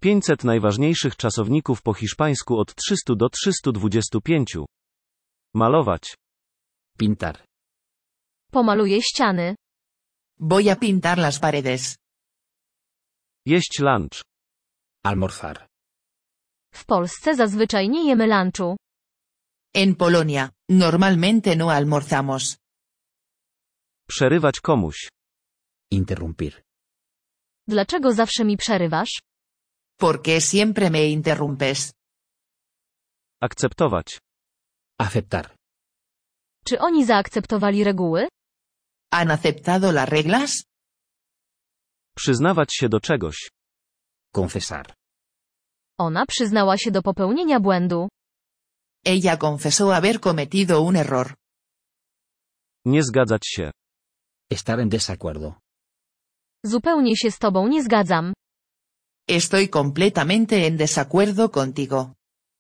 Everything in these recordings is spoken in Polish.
500 najważniejszych czasowników po hiszpańsku od 300 do 325. Malować. Pintar. Pomaluję ściany. Voy a pintar las paredes. Jeść lunch. Almorzar. W Polsce zazwyczaj nie jemy lunchu. En Polonia, normalmente no almorzamos. Przerywać komuś. Interrumpir. Dlaczego zawsze mi przerywasz? ¿Por qué siempre me interrumpes? Akceptować. Aceptar. Czy oni zaakceptowali reguły? ¿Han aceptado las reglas? Przyznawać się do czegoś. Confesar. Ona przyznała się do popełnienia błędu. Ella confesó haber cometido un error. Nie zgadzać się. Estar en desacuerdo. Zupełnie się z tobą nie zgadzam. Estoy completamente en desacuerdo contigo.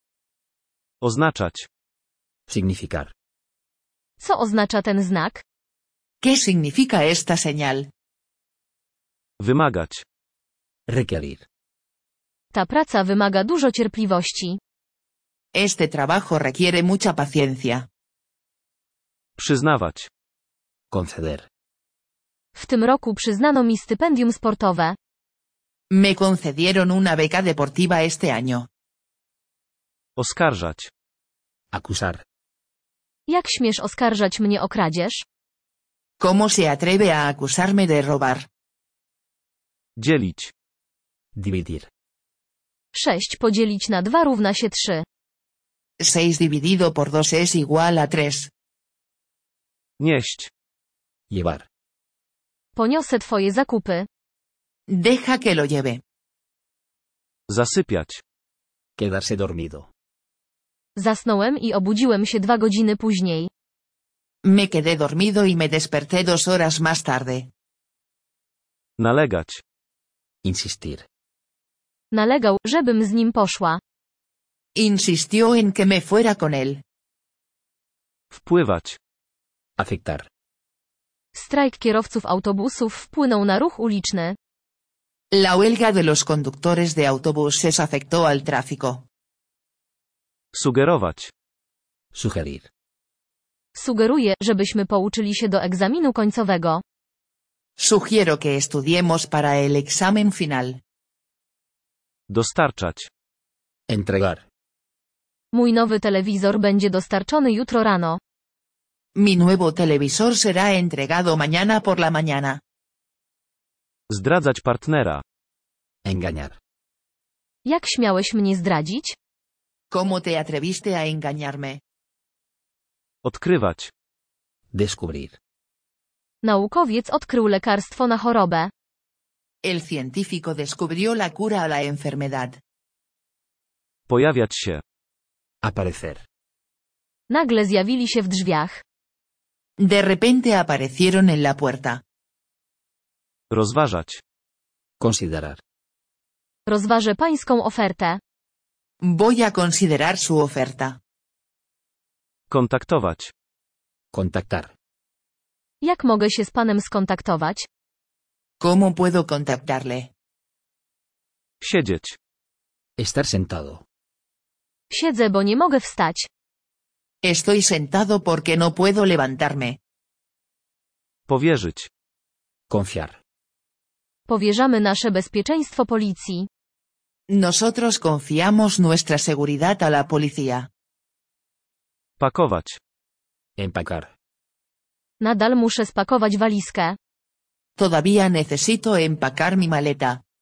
Oznaczać. Significar. Co oznacza ten znak? ¿Qué significa esta señal? Wymagać. Requerir. Ta praca wymaga dużo cierpliwości. Este trabajo requiere mucha paciencia. Przyznawać. Conceder. W tym roku przyznano mi stypendium sportowe. Me concedieron una beca deportiva este año. Oskarżać. Acusar. Jak śmiesz oskarżać mnie o kradzież? ¿Cómo se atreve a acusarme de robar? Dzielić. Dividir. 6 podzielić na 2 równa się 3. 6 dividido por 2 es igual a 3. Nieść. Llevar. Poniosę twoje zakupy. Deja que lo lleve. Zasypiać. Quedarse dormido. Zasnąłem i obudziłem się 2 godziny później. Me quedé dormido y me desperté 2 horas más tarde. Nalegać. Insistir. Nalegał, żebym z nim poszła. Insistió en que me fuera con él. Wpływać. Afectar. Strajk kierowców autobusów wpłynął na ruch uliczny. La huelga de los conductores de autobuses afectó al tráfico. Sugerować. Sugerir. Sugeruję, żebyśmy pouczyli się do egzaminu końcowego. Sugiero que estudiemos para el examen final. Dostarczać. Entregar. Mój nowy telewizor będzie dostarczony jutro rano. Mi nuevo televisor será entregado mañana por la mañana. Zdradzać partnera. Engañar. Jak śmiałeś mnie zdradzić? ¿Cómo te atreviste a engañarme? Odkrywać. Descubrir. Naukowiec odkrył lekarstwo na chorobę. El científico descubrió la cura a la enfermedad. Pojawiać się. Aparecer. Nagle zjawili się w drzwiach. De repente aparecieron en la puerta. Rozważać. Considerar. Rozważę pańską ofertę. Voy a considerar su oferta. Kontaktować. Contactar. Jak mogę się z panem skontaktować? ¿Cómo puedo contactarle? Siedzieć. Estar sentado. Siedzę, bo nie mogę wstać. Estoy sentado porque no puedo levantarme. Powierzyć. Confiar. Powierzamy nasze bezpieczeństwo policji. Nosotros confiamos nuestra seguridad a la policía. Pakować. Empacar. Nadal muszę spakować walizkę. Todavía necesito empacar mi maleta.